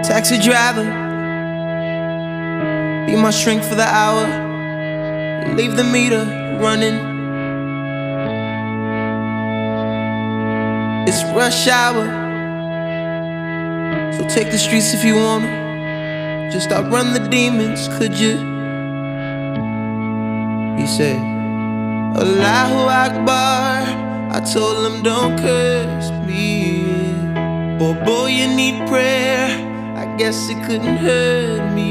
Taxi driver, be my shrink for the hour. Leave the meter running. It's rush hour, so take the streets if you wanna. Just outrun the demons, could you? He said, Allahu Akbar. I told him don't curse me. Boy, you need prayer. I guess it couldn't hurt me.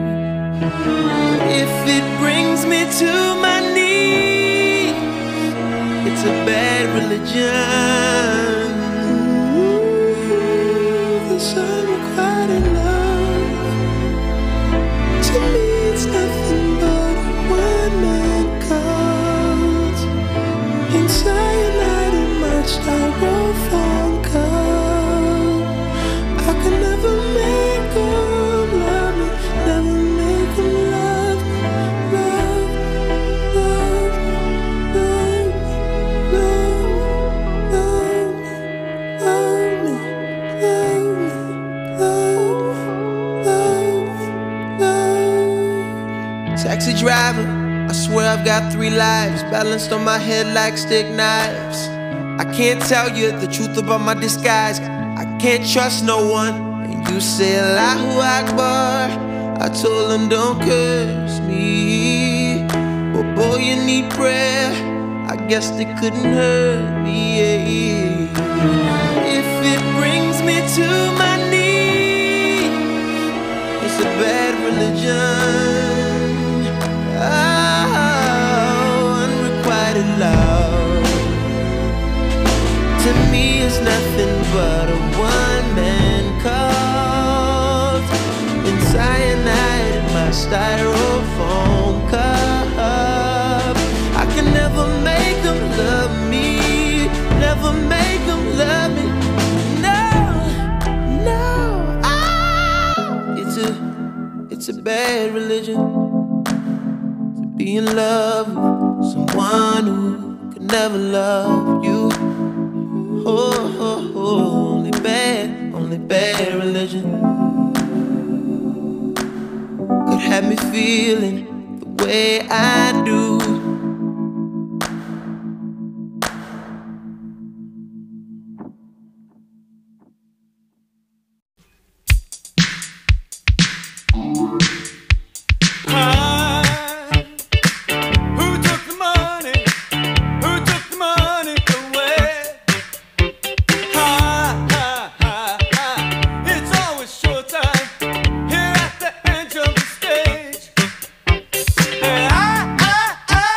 If it brings me to my knees, it's a bad religion. This unrequited love, to me it's nothing but a one-man cult. In cyanide in my styrofoam cup, I can never make them love me, never make them love me, love, love, love, love, love me, love me, love me, love. Taxi driver, I swear I've got 3 lives balanced on my head like stick knives. I can't tell you the truth about my disguise. I can't trust no one. And you say Allahu Akbar. I told him don't curse me. But boy, you need prayer. I guess they couldn't hurt me. If it brings me to my knees, it's a bad religion. Oh, unrequited love, to me it's nothing but a one-man cult. In cyanide in my styrofoam cup, I can never make them love me, never make them love me. No, no, it's a bad religion to be in love with someone who could never love you. Oh, oh, oh, only bad religion could have me feeling the way I do. I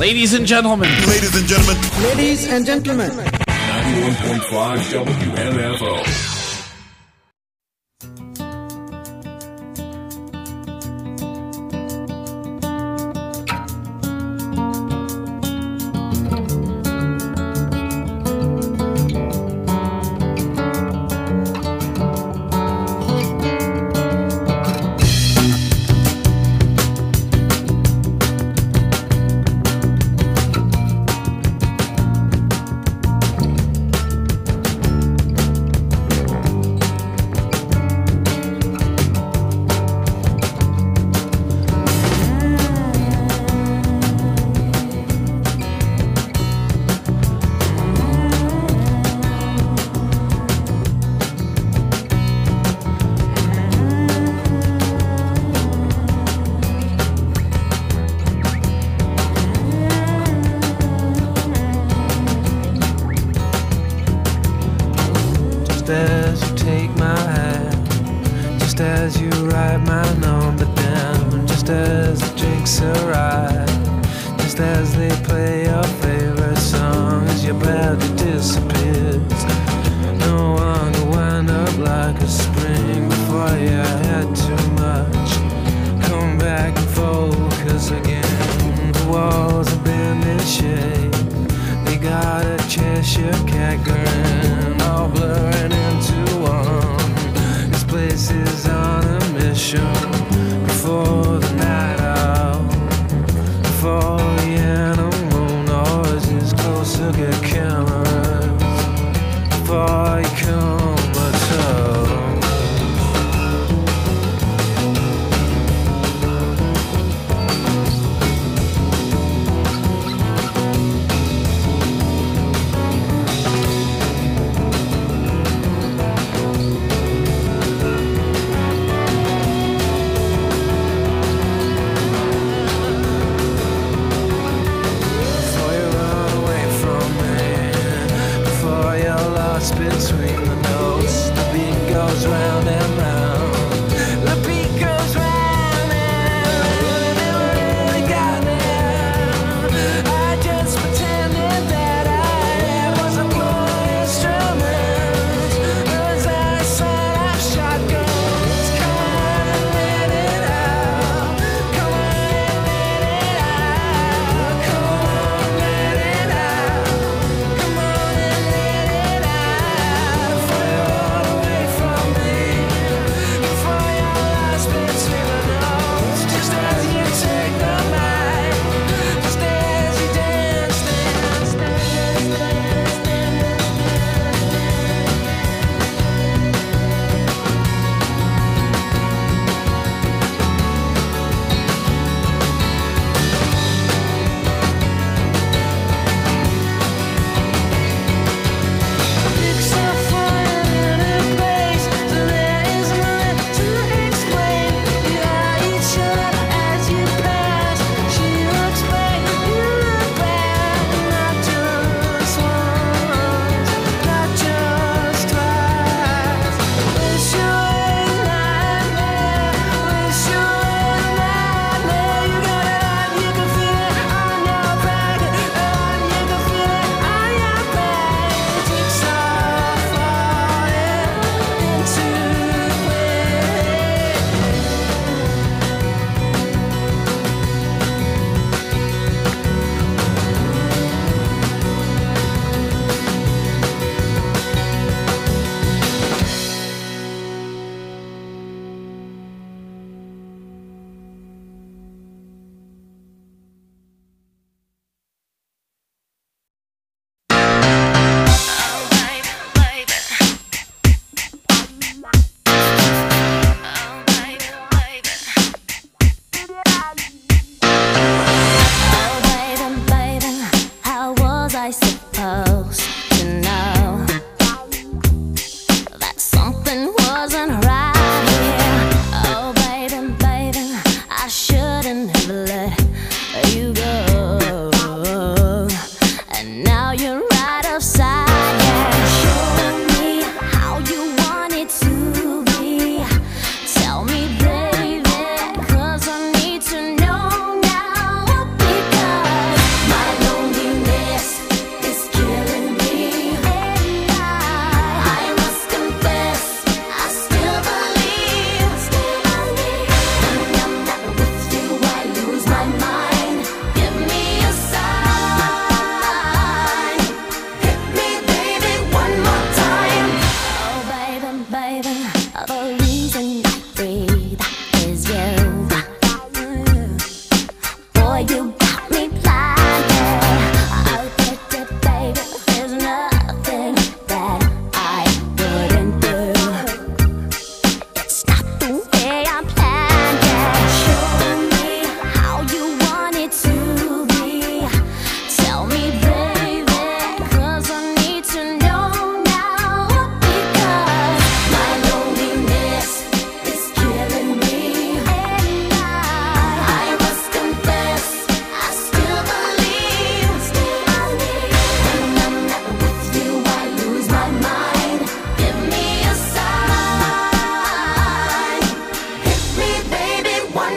Ladies and gentlemen. Ladies and gentlemen. Ladies and gentlemen. 91.5 WMFO.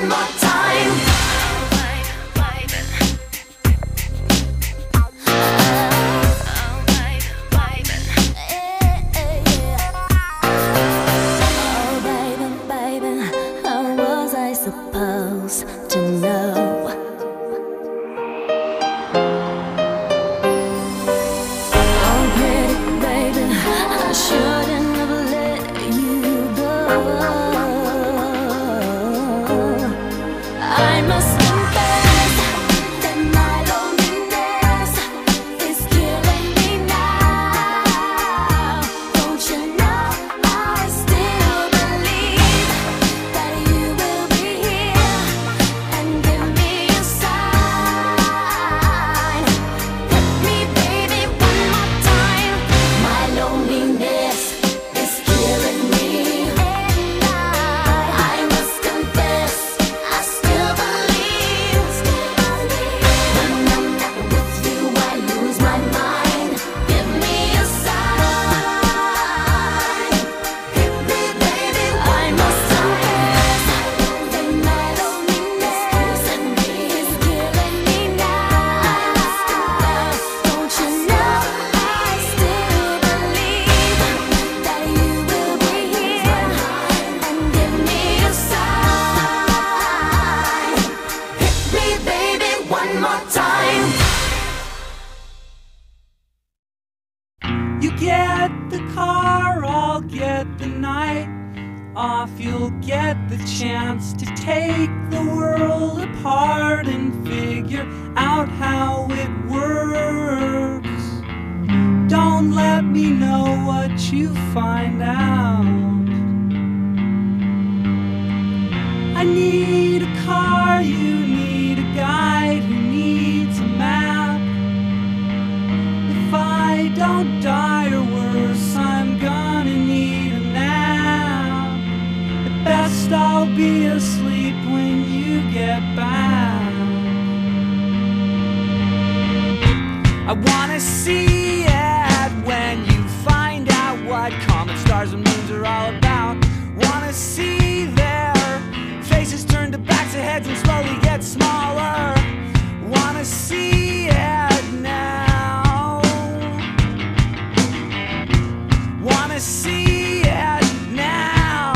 more time. Oh baby, baby, how was I supposed to know? Oh pretty baby, I shouldn't have let you go. I must confess that my loneliness is killing me now. Don't you know I still believe that you will be here and give me a sign. Hit me, baby, one more time. My loneliness is killing me, and I must confess I still believe. When I'm not with you, I lose my mind. Give me a sign. Hit me, baby, I must confess that my loneliness is killing me now. Don't you know I still believe that you will be here and give me a sign. Hit me, baby, one more time. You get the car, I'll get the night off. You'll get the chance to take the world apart and figure out how it works. Don't let me know what you find out. I need a car, you need a guide who needs a map. If I don't die or worse, I'm gonna need a nap. At best I'll be asleep when you get back. I wanna see it when you find out what comet stars and moons are all about. Wanna see their faces turn to backs of heads and slowly get smaller. Wanna see it now. Wanna see it now.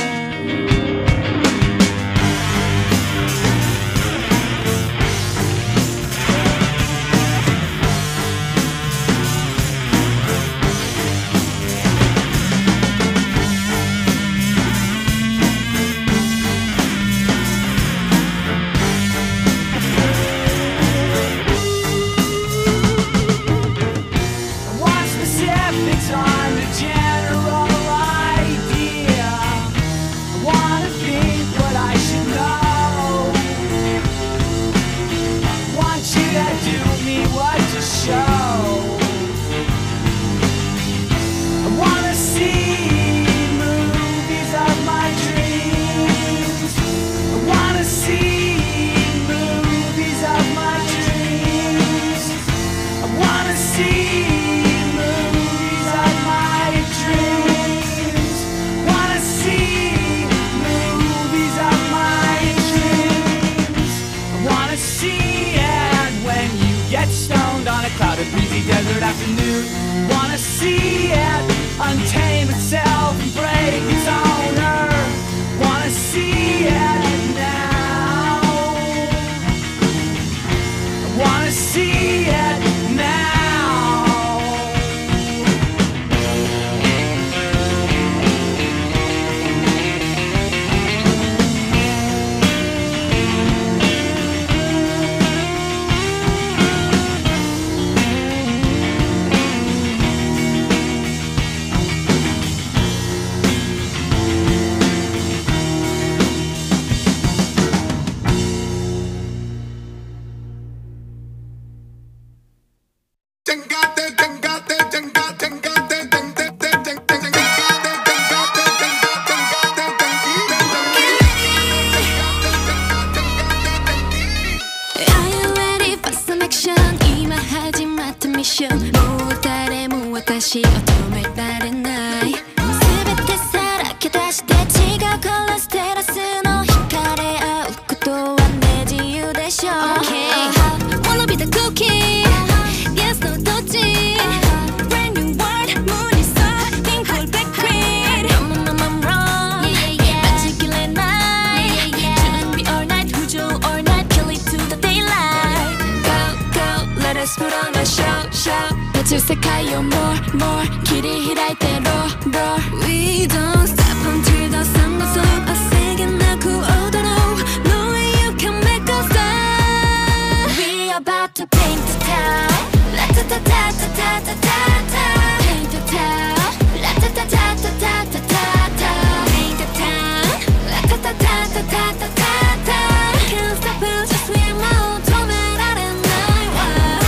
Want specifics on the general idea. I wanna think what I should know. Want you to do me what to show. I wanna see movies of my dreams. I wanna see movies of my dreams. I wanna see movies of my dreams. Wanna see movies of my dreams. I wanna see it when you get stoned on a clouded, breezy desert afternoon. Wanna see it untame itself and break its owner. Wanna see it now. I wanna see it now. Are you ready for some action? 今始まったミッション。もう誰も私を止められない。全てさらけ出して違うカラーステラスの惹かれ合う 펼칠世界を more more 切り開いて roar roar We don't stop until the sun goes up 汗がなく踊ろう No way you can make us stop We about to paint the town La-ta-ta-ta-ta-ta-ta-ta Paint the town La-ta-ta-ta-ta-ta-ta-ta Paint the town La-ta-ta-ta-ta-ta-ta-ta Can't stop us just we won't止められないわ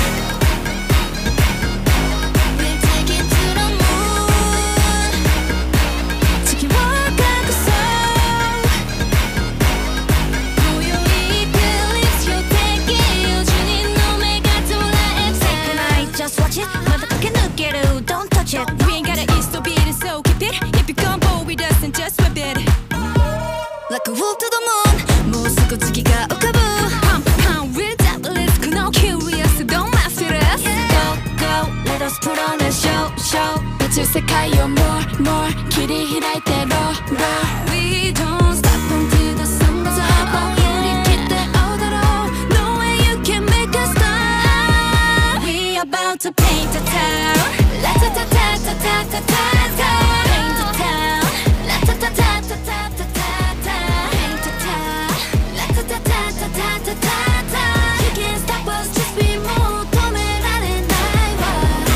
We'll take it to the moon 月を隠そう今宵 Eclipse You'll take it 4人の目が捉えて Just watch it まだ駆け抜ける Don't touch it We ain't gotta eat so beat it so keep it If you come bold with us and just whip it Like a wolf to the moon もうすぐ月が浮かぶ Pump pump without the risk No curious don't mess with us Go go let us put on a show show 宇宙世界を more more 切り開いて roar roar We don't stop until the sun goes up 振り切って踊ろう No way you can make us stop We about to paint the town La-ta-ta-ta-ta-ta-ta-ta Paint the town La-ta-ta-ta-ta-ta-ta-ta Paint the town La-ta-ta-ta-ta-ta-ta-ta You can't stop us just be more 止められないわ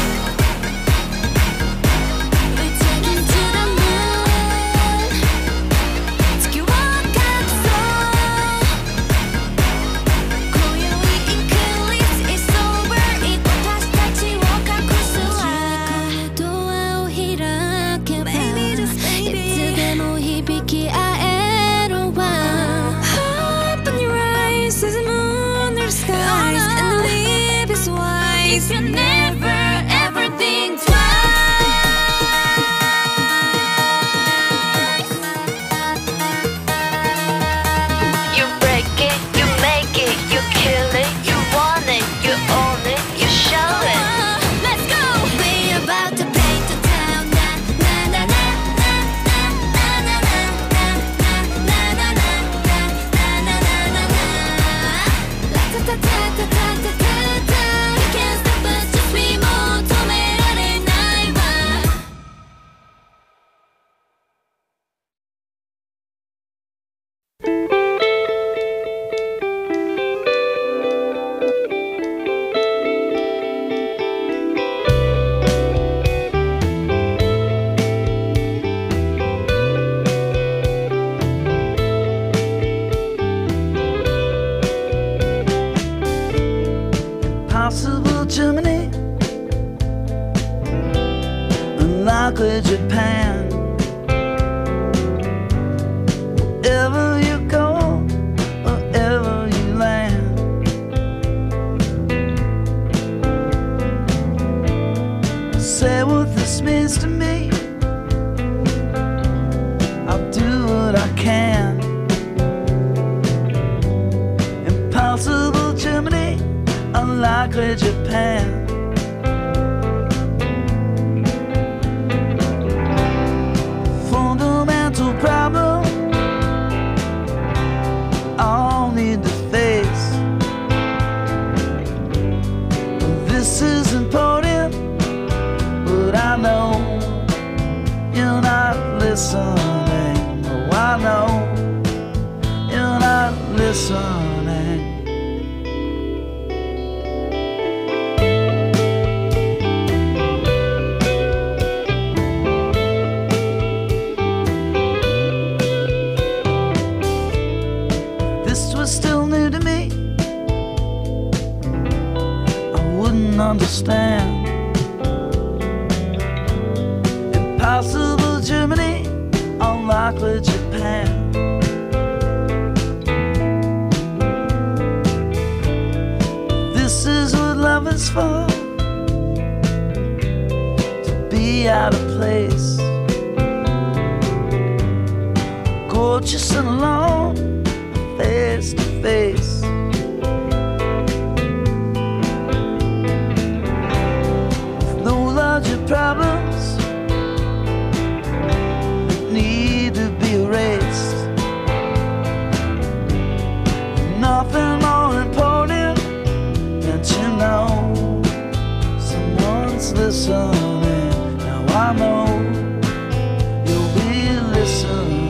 We're taking to the moon 月を隠そう今宵 Eclipse is over 私たちを隠すわドアを開けばいつでも響き合えるわ Open your eyes There's a moon under the skies And the leaf is white If you never ever think twice You break it, you make it, you kill it, you want it, you own it, you show it. Let's go. We're about to paint the town. Na na na na na na na na na na na na na na. La ta ta ta ta ta ta ta. You can't stop us, just we more 止められないわ。 Possible Germany, unlikely Japan. Wherever you go, wherever you land. Say what this means to me. I'll do what I can. Impossible Germany, unlikely Japan. Fundamental problem I'll need to face. This is important, but I know you're not listening. Oh, I know you're not listening. This was still new to me. I wouldn't understand. Impossible Germany, unlikely Japan. This is what love is for, to be out of place, gorgeous and alone, face to face. With no larger problems that need to be erased. Nothing more important than to know someone's listening. Now I know you'll be listening.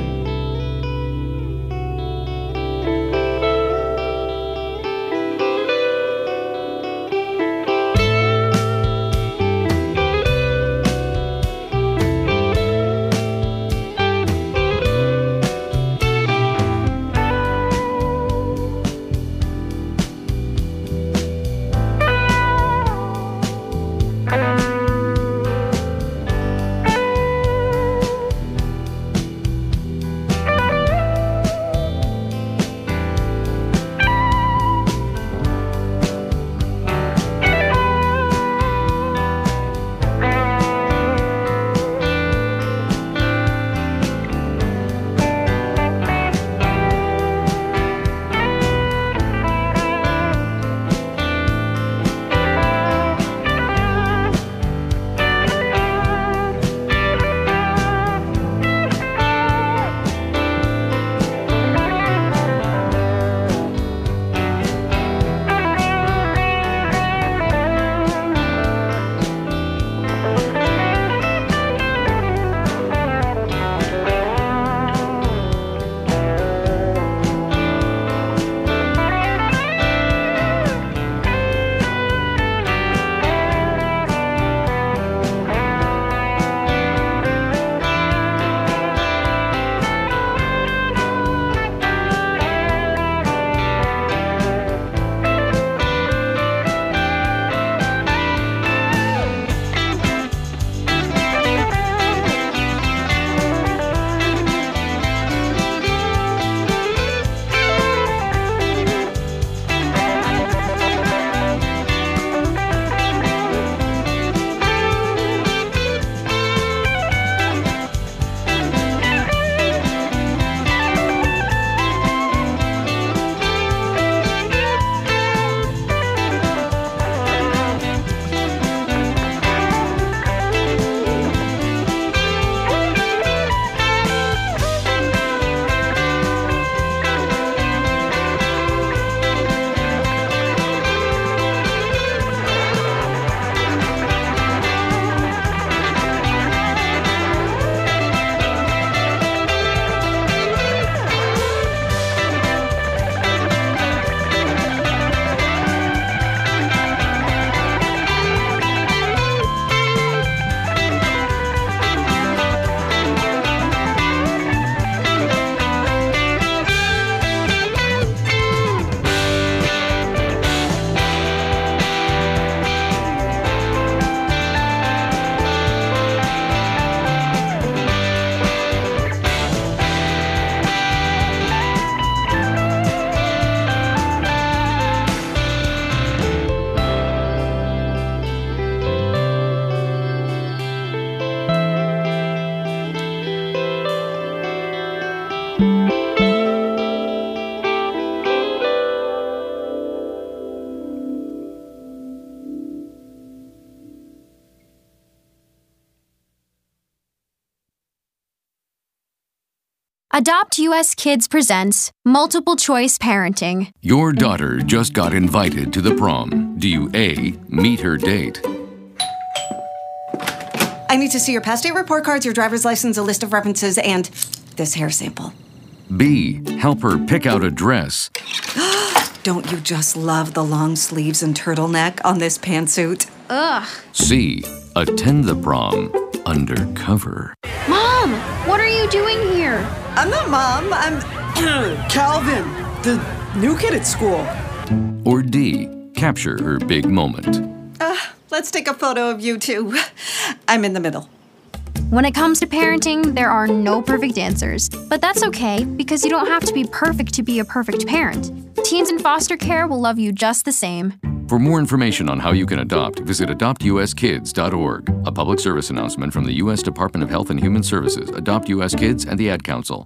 Adopt US Kids presents Multiple Choice Parenting. Your daughter just got invited to the prom. Do you A, meet her date? I need to see your past date report cards, your driver's license, a list of references, and this hair sample. B, help her pick out a dress? Don't you just love the long sleeves and turtleneck on this pantsuit? Ugh. C, attend the prom undercover. Mom, what are you doing here? I'm not Mom, I'm Calvin, the new kid at school. Or D, capture her big moment. Let's take a photo of you two. I'm in the middle. When it comes to parenting, there are no perfect answers. But that's okay, because you don't have to be perfect to be a perfect parent. Teens in foster care will love you just the same. For more information on how you can adopt, visit adoptuskids.org. A public service announcement from the U.S. Department of Health and Human Services, Adopt U.S. Kids, and the Ad Council.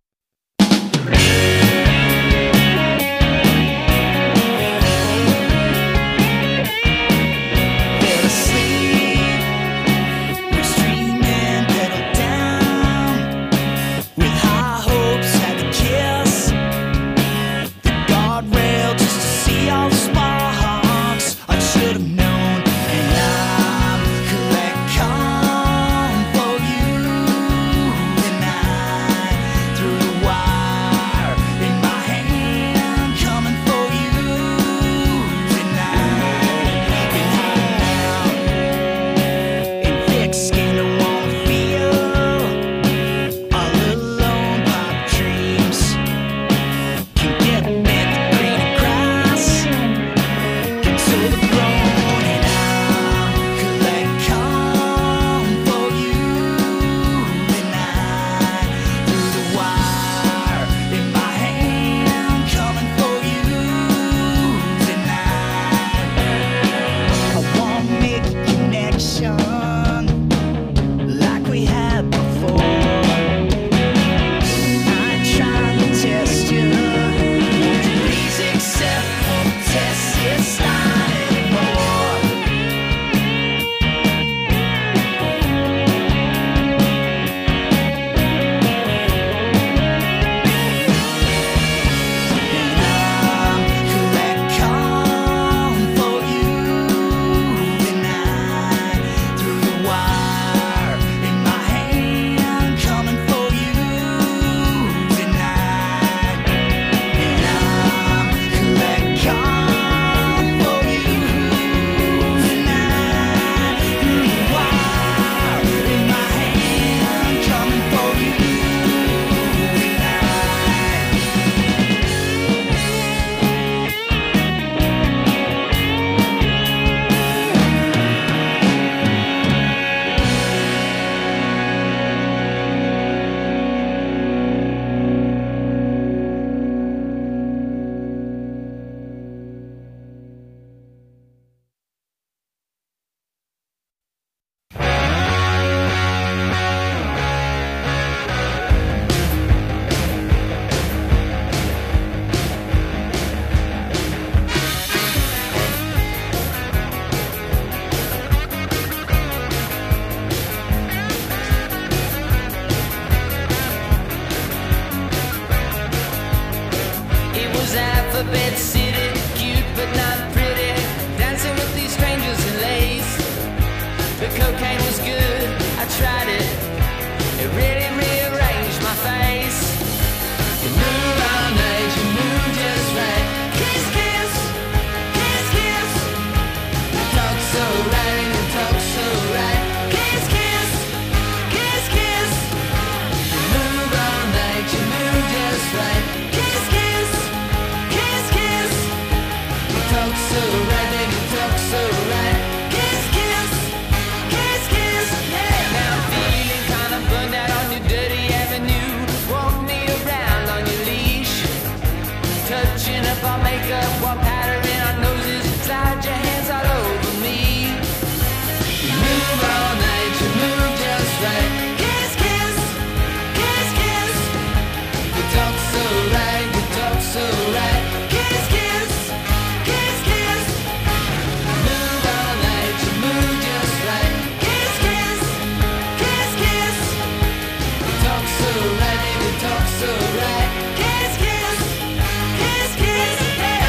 was Alphabet City, cute but not pretty, dancing with these strangers in lace. The cocaine was good, I tried it. It really rearranged my face. You move all night, you move just right. Kiss, kiss, kiss, kiss. You talk so right and you talk so right. Kiss, kiss, kiss, kiss. You move all night, you move just right. Kiss, kiss, kiss, kiss. You talk so right and you talk so right. Kiss, kiss, kiss, kiss. Yeah. Now I'm feeling kinda burned out on your dirty avenue. Walk me around on your leash, touching up our makeup while powdering our noses. Slide your hands all over me. You move all night, you move just right. Kiss, kiss, kiss, kiss. You talk so right, you talk so right. Kiss, kiss, kiss, kiss. You move all night, you move just right. Kiss, kiss, kiss, kiss. You talk so right, baby, talk so right. Kiss, kiss, kiss, kiss, yeah.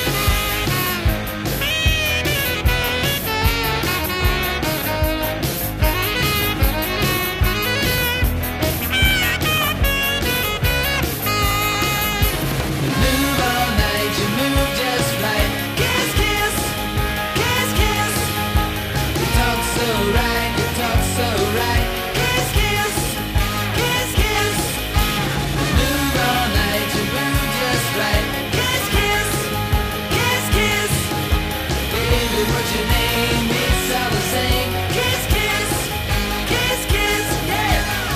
Move all night, you move just right. Kiss, kiss, kiss, kiss. You talk so right, you talk so right. Kiss, kiss, kiss, kiss. Move all night, you move just right. Kiss, kiss, kiss, kiss. Baby, what's your name? It's all the same. Kiss, kiss, kiss, kiss, yeah.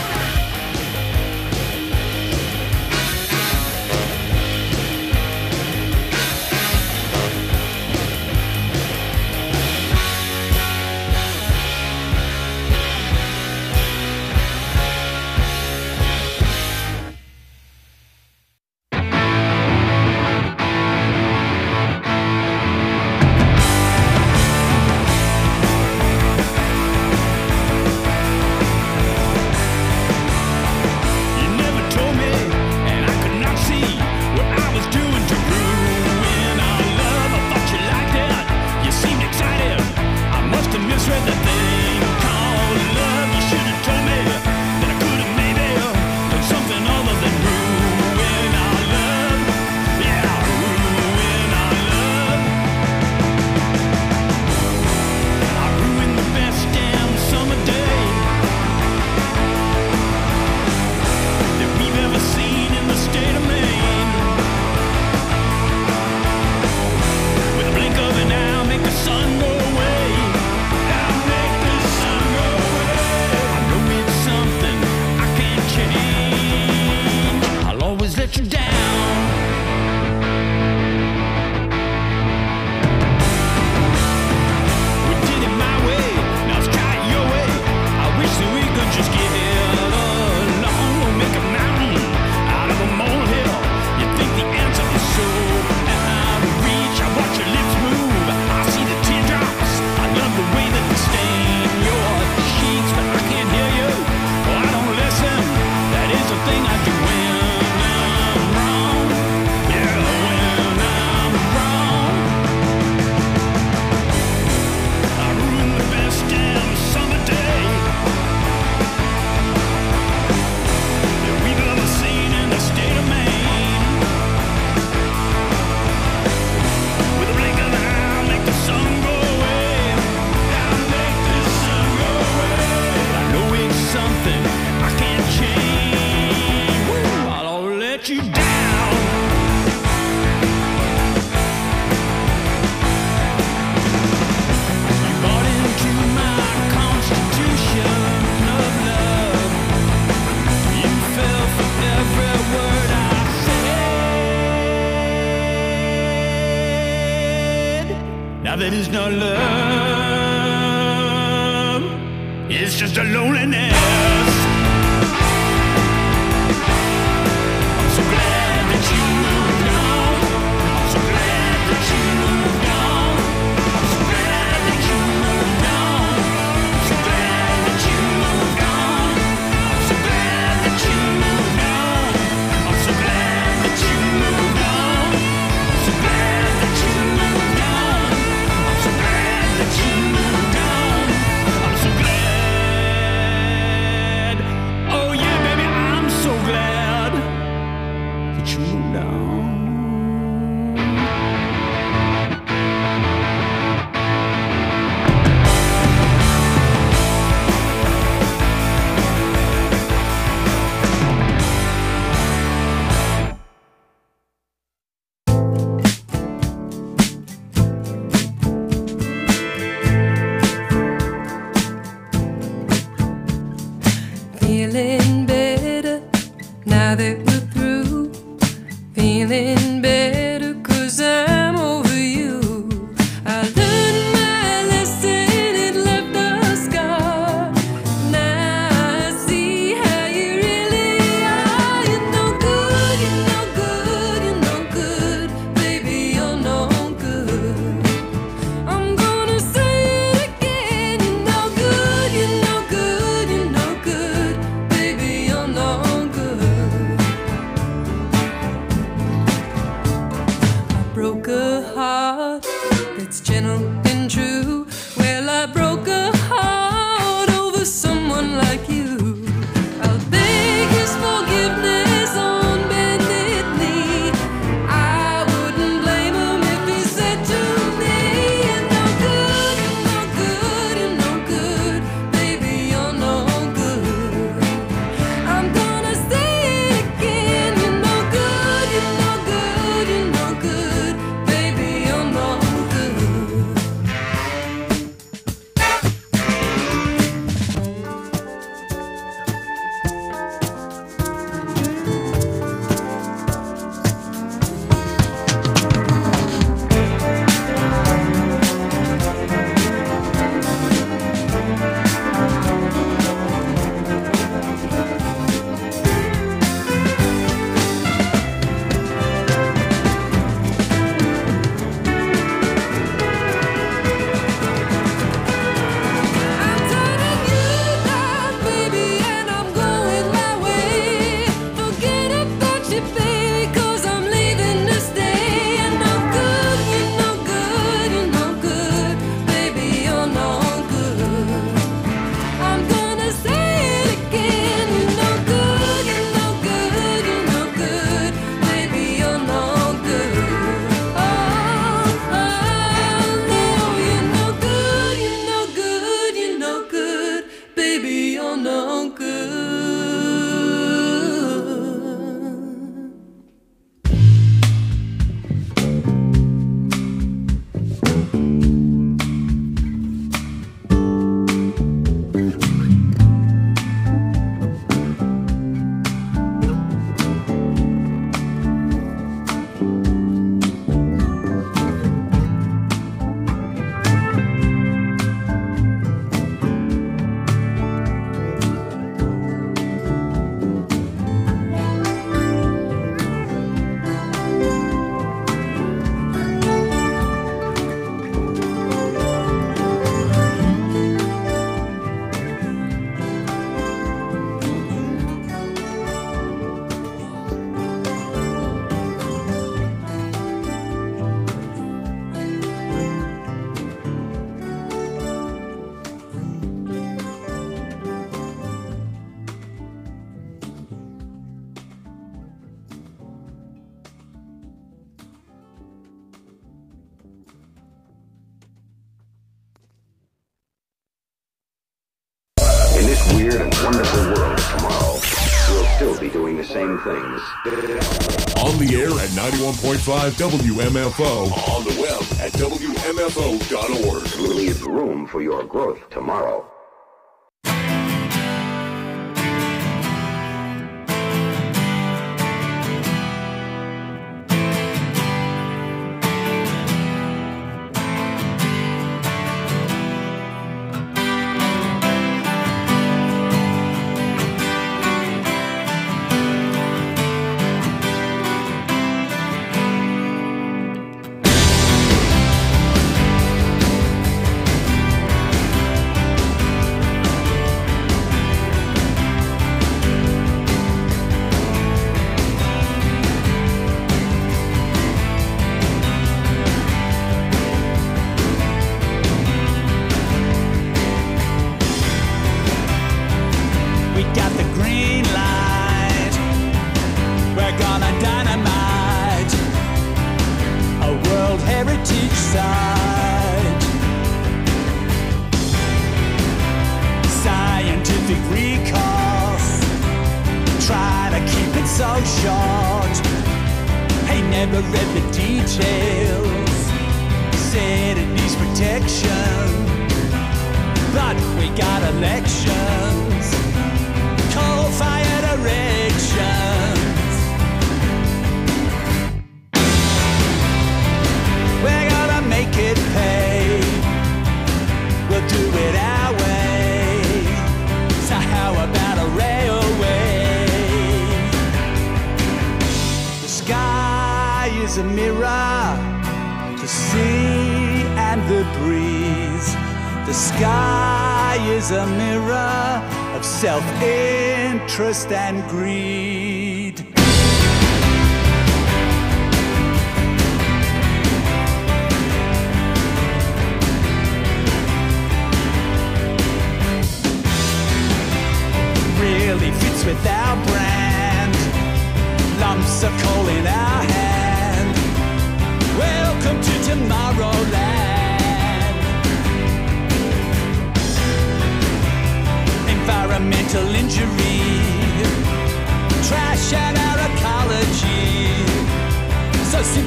You never told me, and I could not see what I was doing to ruin our love. I thought you liked it, you seemed excited. I must have misread the thing called love. You should have told me that I could have maybe done something other than ruin our love. Yeah, ruin our love. I ruined the best damn summer day that we've ever seen in the state of Maine. With a blink of an eye, I'll make the sun go away. I'll make the sun go away. I know it's something I can't change. I'll always let you down. We did it my way, now let's try it your way. I wish that we could just get along. We'll make a mountain out of a molehill. You think the answer is so out of reach? I watch your lips move, I see the teardrops. I love the way that they stain your cheeks, but I can't hear you. Well, I don't listen. That is the thing I do when I'm wrong. Yeah, when I'm wrong. I ruined the best damn summer day that we've ever seen in the state of Maine. With a blink of an eye, I'll make the sun go away. I'll make the sun go away. I know it's something I can't change. Woo, I'll let you down. You bought into my constitution of love. You fell for every word I said. Now that is not love, it's just a loneliness. I'm so glad that you moved on. I'm so glad that you moved on. I'm so glad that you moved on. I'm so glad that you moved on. I'm so glad that you moved on. I'm so glad that you moved on. broke a heart that's gentle and true. Well, I broke a heart over someone like you. I'll beg his forgiveness on bended knee. I wouldn't blame him if he said to me, "You're no good, you're no good, you're no good, baby, you're no good." I'm gonna say it again, you're no good, you're no good, you're no good, baby, you're no good. I'm turning you down, baby, and I'm going my way. Forget about you, baby, 'cause I'm leaving to stay. You're no good, you're no good, you're no good, baby, you're no good. I'm gonna say it again, you're no good, you're no good, you're no good, baby, you're no good. Oh, no, you're no good, you're no good, you're no good, baby, you're no good. In this weird and wonderful world tomorrow, we'll still be doing the same things. On the air at 91.5 WMFO. On the web at WMFO.org. Leave room for your growth tomorrow. We got the green light. We're gonna dynamite a World Heritage Site. Scientific recourse, try to keep it so short. Hey, never read the details. Said it needs protection, but we got elections. Coal-fired erections. We're gonna make it pay. We'll do it our way. So how about a railway? The sky is a mirror, the sea and the breeze. The sky is a mirror of self-interest and greed.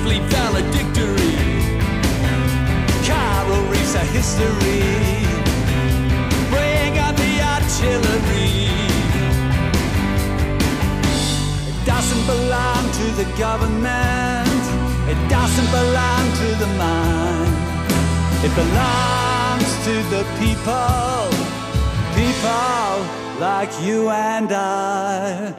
perfectly valedictory. Coral reefs are history. Bring on the artillery. It doesn't belong to the government. It doesn't belong to the mind. It belongs to the people. People like you and I.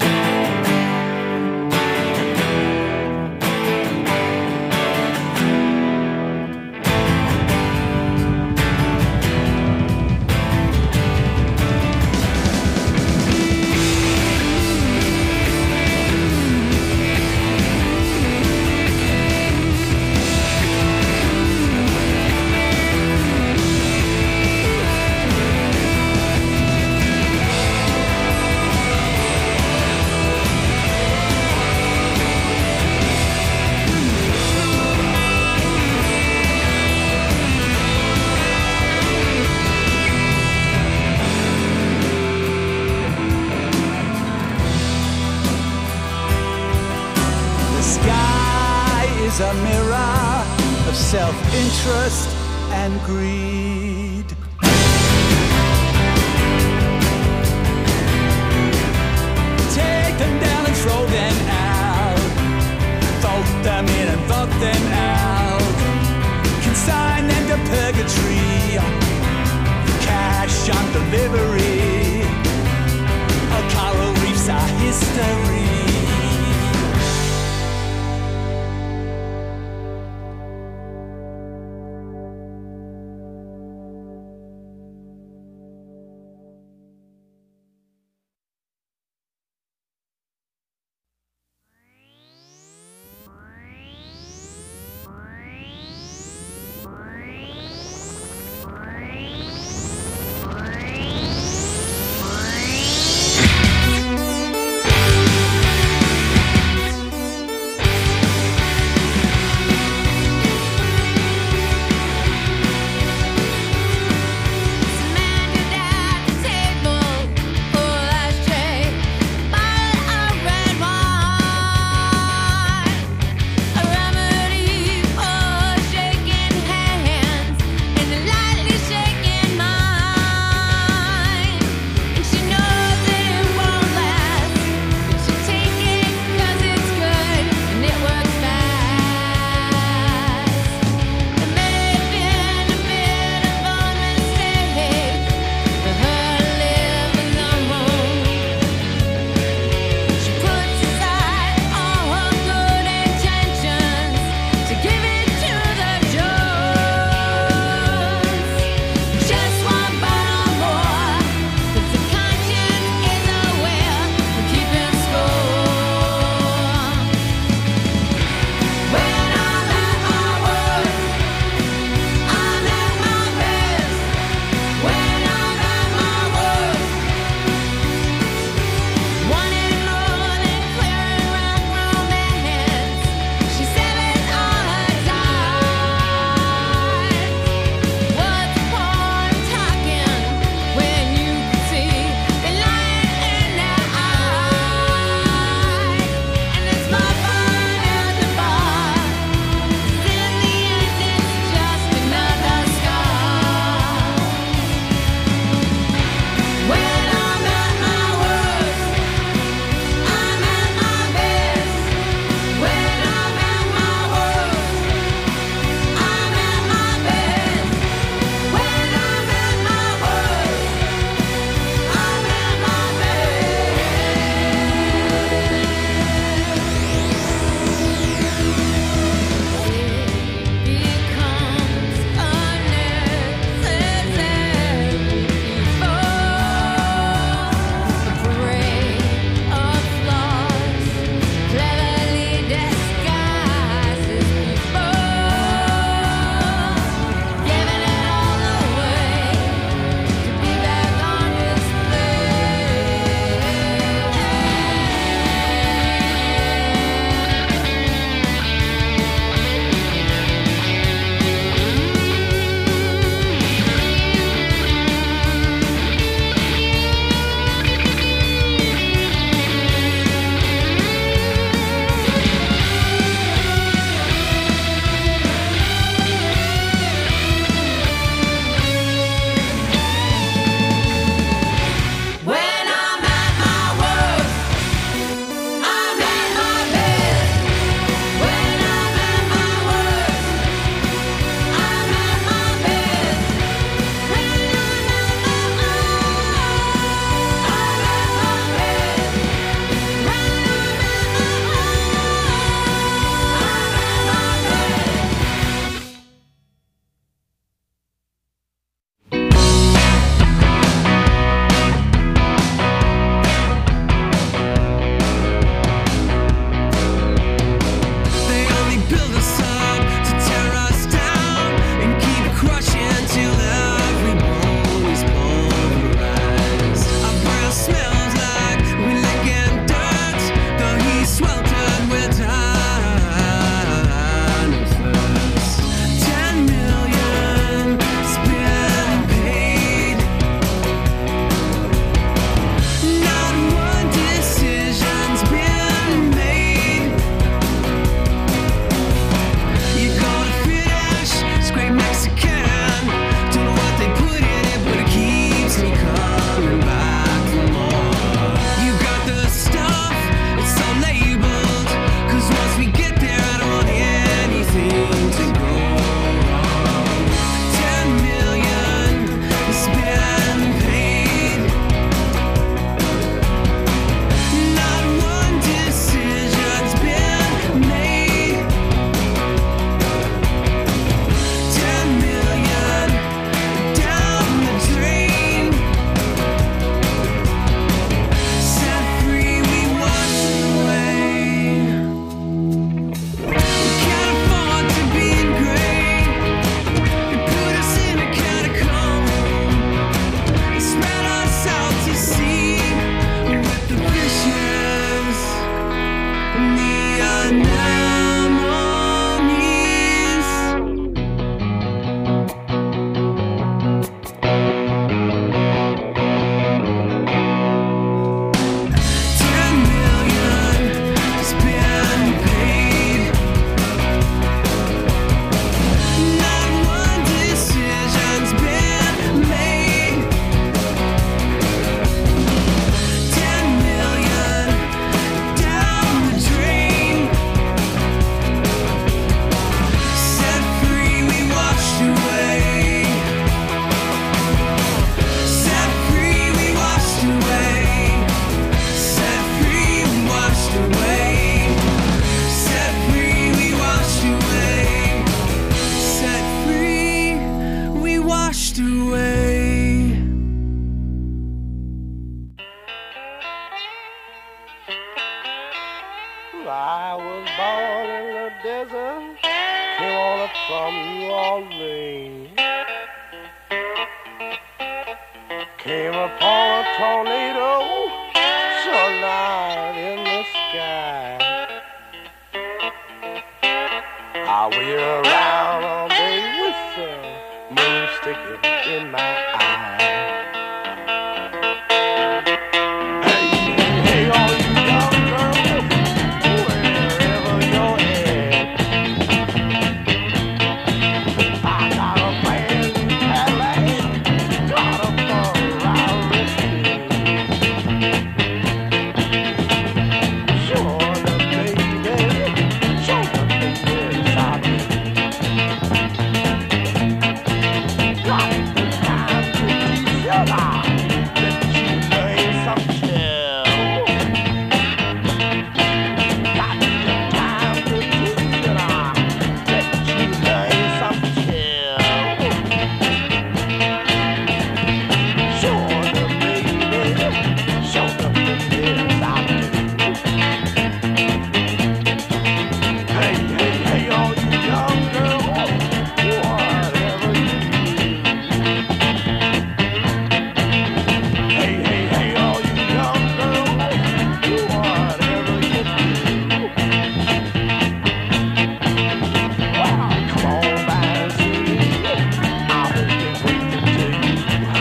A mirror of self-interest and greed. Take them down and throw them out. Vote them in and vote them out. Consign them to purgatory. Cash on delivery. Oh, coral reefs are history. from New Orleans. Came upon a tornado so light in the sky. I wait around all day with the moon sticking in my eye. Hey, hey, all you young girls, wherever you're at, I got a brand new Cadillac, got a Ferrari. Sure the baby, sure the baby, I do. Got the time to teach you now, let you learn some skill. Got the time to teach you now, let you learn some skill. Sure the baby, sure the baby, I do. Hey, hey, hey, all you young girls, whatever you do. Hey, hey, hey, all you young girls, whatever you do. Well, come on by and see, I'll be waiting to you.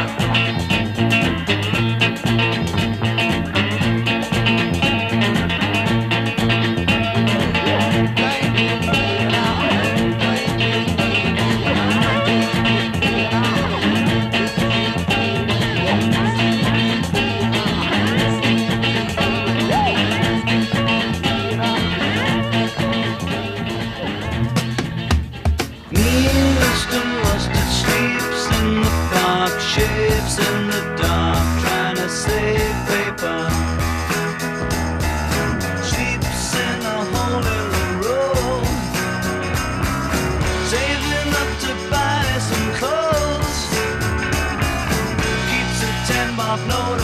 Mr. Mustard sleeps in the park, shapes in the dark, trying to save paper. Sleeps in a hole in the road, saving up to buy some clothes. Keeps a 10-mark note